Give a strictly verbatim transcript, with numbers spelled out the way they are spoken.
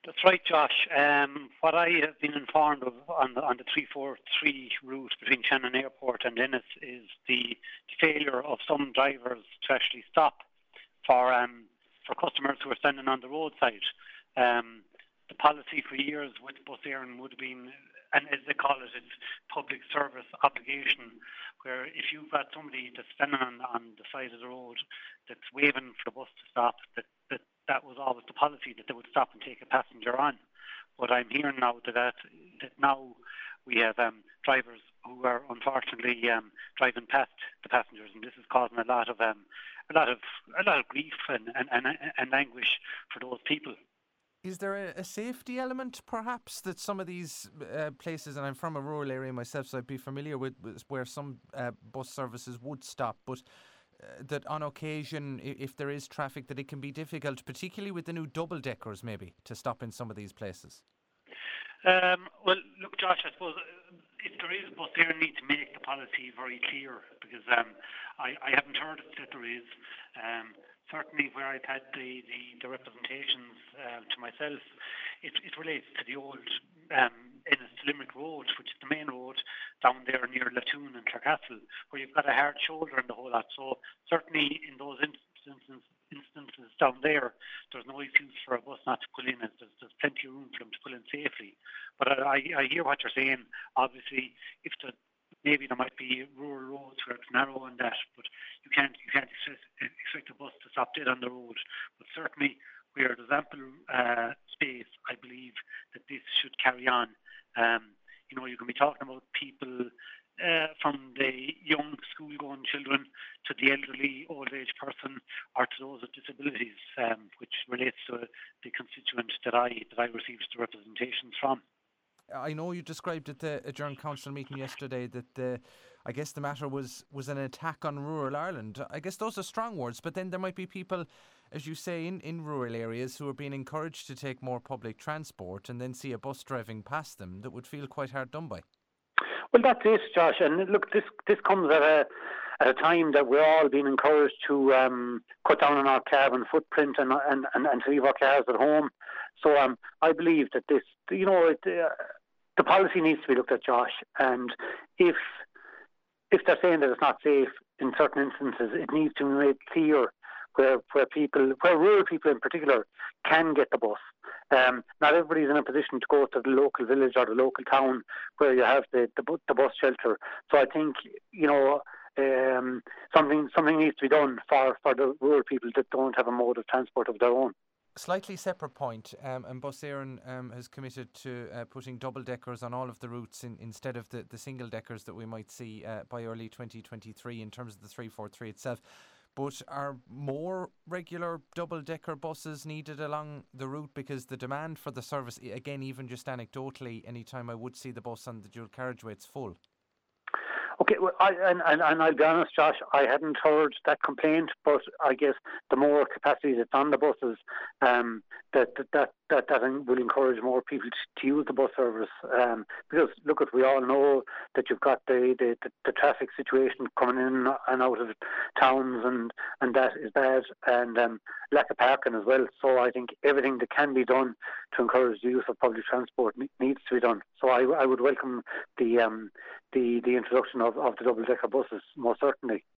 That's right, Josh. Um, what I have been informed of on the, on the three forty-three route between Shannon Airport and Ennis is the failure of some drivers to actually stop for um, for customers who are standing on the roadside. Um, the policy for years with Bus Éireann would have been, and as they call it, it's public service obligation, where if you've got somebody that's standing on, on the side of the road that's waving for the bus to stop, that, that that was always the policy, that they would stop and take a passenger on. But I'm hearing now that, that, that now we have um, drivers who are unfortunately um, driving past the passengers, and this is causing a lot of um, a lot of a lot of grief and, and, and, and anguish for those people. Is there a, a safety element, perhaps, that some of these uh, places, and I'm from a rural area myself, so I'd be familiar with, with where some uh, bus services would stop, but uh, that on occasion, if there is traffic, that it can be difficult, particularly with the new double-deckers, maybe, to stop in some of these places? Um, well, look, Josh, I suppose if there is, Bus Éireann need to make the policy very clear, because um, I, I haven't heard that there is. Um, certainly where I've had the, the, the representations uh, to myself, it, it relates to the old um, Ennis to Limerick Road, which is the main road down there near Latoon and Clarecastle, where you've got a hard shoulder and the whole lot. So certainly in those instances, instances down there, there's no excuse for a bus not to pull in. There's, there's plenty of room for them to pull in safely. But I, I hear what you're saying. Obviously, if the maybe there might be rural roads where it's narrow and that, but you can't you can't expect, expect a bus to stop dead on the road. But certainly where there's ample uh, space, I believe that this should carry on. Um, you know, you can be talking about people uh, from the young school-going children to the elderly old age person, or to those with disabilities, um, which relates to the constituent that I that I received the representations from. I know you described at the adjourned council meeting yesterday that the, I guess the matter was, was an attack on rural Ireland. I guess those are strong words, but then there might be people, as you say, in, in rural areas who are being encouraged to take more public transport and then see a bus driving past them that would feel quite hard done by. Well, that's it, Josh. And look, this this comes at a at a time that we're all being encouraged to um, cut down on our carbon footprint and and, and, and to leave our cars at home. So um, I believe that this, you know, it, uh, the policy needs to be looked at, Josh. And if if they're saying that it's not safe in certain instances, it needs to be made clear where where people, where rural people in particular, can get the bus. Um, not everybody's in a position to go to the local village or the local town where you have the, the, the bus shelter. So I think, you know, um, something something needs to be done for, for the rural people that don't have a mode of transport of their own. Slightly separate point, um, and Bus Éireann um, has committed to uh, putting double-deckers on all of the routes in, instead of the, the single-deckers that we might see uh, by early twenty twenty-three in terms of the three forty-three itself. But are more regular double-decker buses needed along the route? Because the demand for the service, again, even just anecdotally, any time I would see the bus on the dual carriageway, it's full. Okay, well, I, and, and, and I'll be honest, Josh, I hadn't heard that complaint, but I guess the more capacity that's on the buses, um, that, that, that, that, that will encourage more people to, to use the bus service. Um, because, look, we all know that you've got the, the, the, the traffic situation coming in and out of towns, and, and that is bad, and um, lack of parking as well. So I think everything that can be done to encourage the use of public transport needs to be done. So I, I would welcome the um, the, the introduction of, of the double-decker buses, most certainly.